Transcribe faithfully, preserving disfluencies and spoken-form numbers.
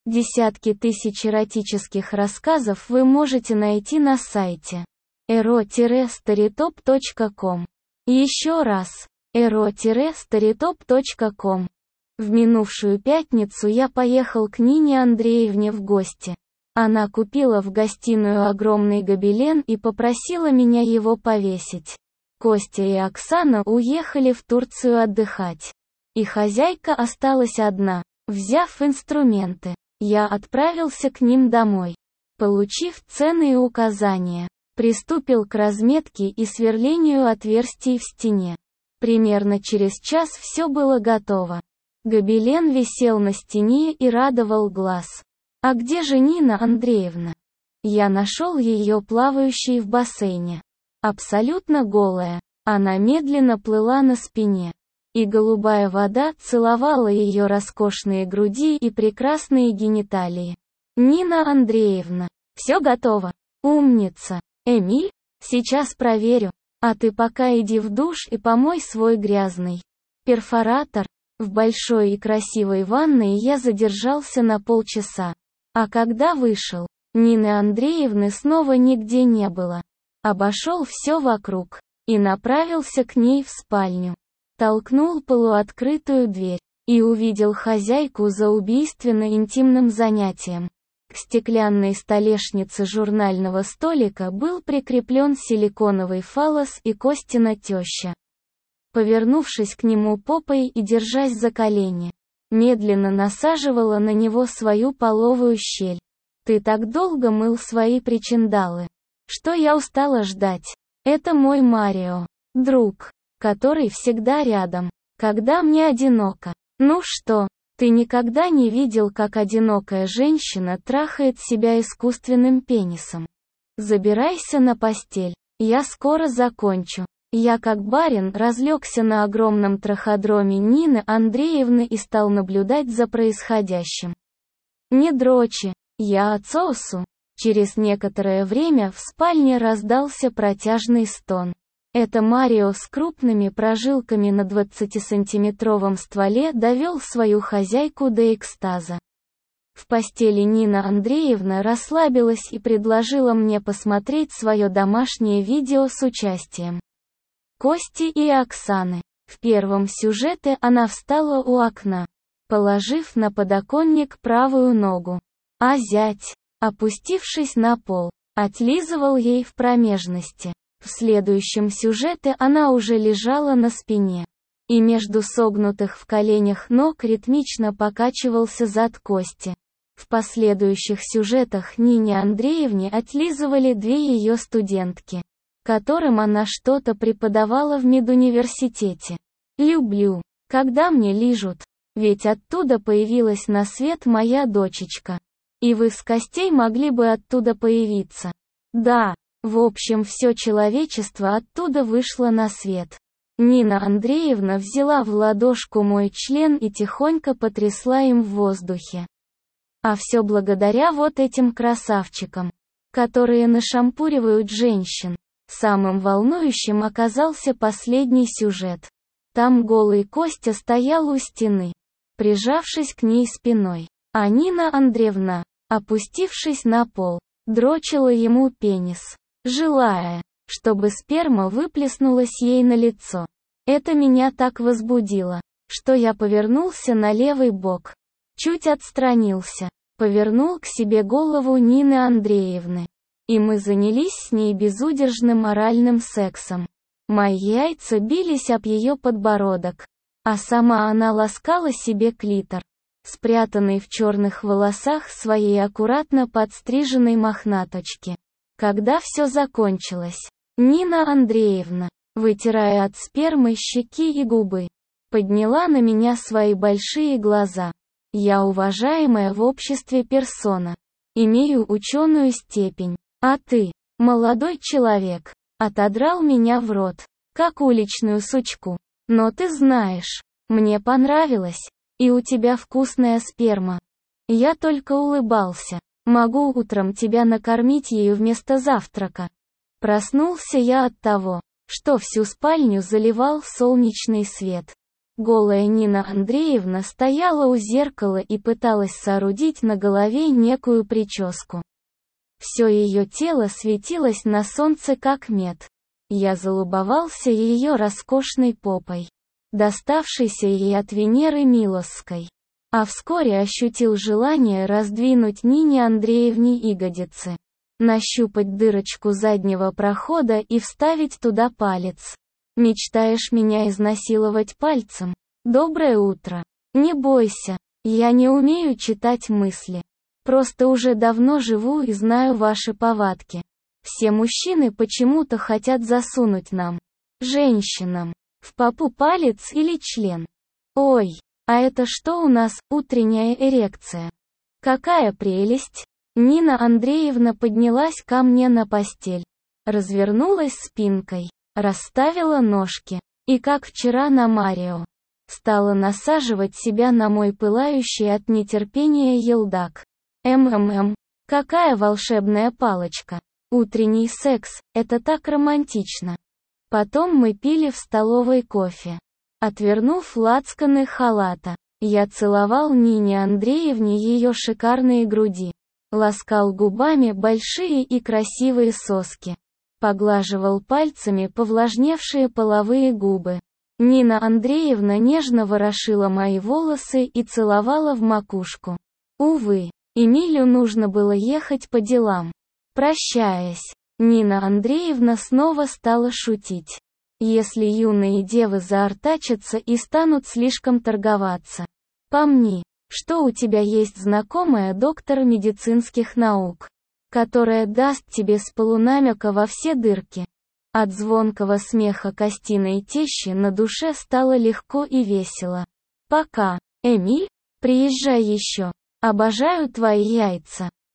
Десятки тысяч эротических рассказов вы можете найти на сайте эро старитоп точка ком. Еще раз, эро старитоп точка ком. В минувшую пятницу я поехал к Нине Андреевне в гости. Она купила в гостиную огромный гобелен и попросила меня его повесить. Костя и Оксана уехали в Турцию отдыхать. И хозяйка осталась одна. Взяв инструменты, я отправился к ним домой. Получив цены и указания, приступил к разметке и сверлению отверстий в стене. Примерно через час все было готово. Гобелен висел на стене и радовал глаз. А где же Нина Андреевна? Я нашел ее плавающей в бассейне. Абсолютно голая, она медленно плыла на спине. И голубая вода целовала ее роскошные груди и прекрасные гениталии. Нина Андреевна, все готово. Умница. Эмиль, сейчас проверю. А ты пока иди в душ и помой свой грязный перфоратор. В большой и красивой ванной я задержался на полчаса. А когда вышел, Нины Андреевны снова нигде не было. Обошел все вокруг и направился к ней в спальню. Толкнул полуоткрытую дверь и увидел хозяйку за убийственно интимным занятием. К стеклянной столешнице журнального столика был прикреплен силиконовый фаллос и Костина теща. Повернувшись к нему попой и держась за колени, медленно насаживала на него свою половую щель. «Ты так долго мыл свои причиндалы, что я устала ждать. Это мой Марио, друг, который всегда рядом, когда мне одиноко. Ну что, ты никогда не видел, как одинокая женщина трахает себя искусственным пенисом? Забирайся на постель, я скоро закончу». Я как барин разлегся на огромном траходроме Нины Андреевны и стал наблюдать за происходящим. «Не дрочи, я отсосу». Через некоторое время в спальне раздался протяжный стон. Это Марио с крупными прожилками на двадцатисантиметровом стволе довел свою хозяйку до экстаза. В постели Нина Андреевна расслабилась и предложила мне посмотреть свое домашнее видео с участием Кости и Оксаны. В первом сюжете она встала у окна, положив на подоконник правую ногу, а зять, опустившись на пол, отлизывал ей в промежности. В следующем сюжете она уже лежала на спине, и между согнутых в коленях ног ритмично покачивался зад Кости. В последующих сюжетах Нине Андреевне отлизывали две ее студентки, которым она что-то преподавала в медуниверситете. Люблю, когда мне лижут, ведь оттуда появилась на свет моя дочечка. И вы с Костей могли бы оттуда появиться. Да, в общем, все человечество оттуда вышло на свет. Нина Андреевна взяла в ладошку мой член и тихонько потрясла им в воздухе. А все благодаря вот этим красавчикам, которые нашампуривают женщин. Самым волнующим оказался последний сюжет. Там голый Костя стоял у стены, прижавшись к ней спиной, а Нина Андреевна, опустившись на пол, дрочила ему пенис, желая, чтобы сперма выплеснулась ей на лицо. Это меня так возбудило, что я повернулся на левый бок, чуть отстранился, повернул к себе голову Нины Андреевны. И мы занялись с ней безудержным оральным сексом. Мои яйца бились об ее подбородок, а сама она ласкала себе клитор, спрятанный в черных волосах своей аккуратно подстриженной мохнаточки. Когда все закончилось, Нина Андреевна, вытирая от спермы щеки и губы, подняла на меня свои большие глаза. Я уважаемая в обществе персона, имею ученую степень. А ты, молодой человек, отодрал меня в рот, как уличную сучку. Но ты знаешь, мне понравилось, и у тебя вкусная сперма. Я только улыбался. Могу утром тебя накормить ею вместо завтрака. Проснулся я от того, что всю спальню заливал солнечный свет. Голая Нина Андреевна стояла у зеркала и пыталась соорудить на голове некую прическу. Все ее тело светилось на солнце как мед. Я залюбовался ее роскошной попой, доставшейся ей от Венеры Милосской. А вскоре ощутил желание раздвинуть Нине Андреевне ягодицы, нащупать дырочку заднего прохода и вставить туда палец. Мечтаешь меня изнасиловать пальцем? Доброе утро. Не бойся, я не умею читать мысли. Просто уже давно живу и знаю ваши повадки. Все мужчины почему-то хотят засунуть нам, женщинам, в попу палец или член. Ой, а это что у нас, утренняя эрекция? Какая прелесть! Нина Андреевна поднялась ко мне на постель, развернулась спинкой, расставила ножки, и как вчера на Марио, стала насаживать себя на мой пылающий от нетерпения елдак. МММ, какая волшебная палочка! Утренний секс, это так романтично. Потом мы пили в столовой кофе. Отвернув лацканы халата, я целовал Нине Андреевне ее шикарные груди, ласкал губами большие и красивые соски, поглаживал пальцами повлажневшие половые губы. Нина Андреевна нежно ворошила мои волосы и целовала в макушку. Увы, Эмилю нужно было ехать по делам. Прощаясь, Нина Андреевна снова стала шутить. Если юные девы заортачатся и станут слишком торговаться, помни, что у тебя есть знакомая доктор медицинских наук, которая даст тебе с полунамека во все дырки. От звонкого смеха Костиной тещи на душе стало легко и весело. Пока, Эмиль, приезжай еще. Обожаю твои яйца.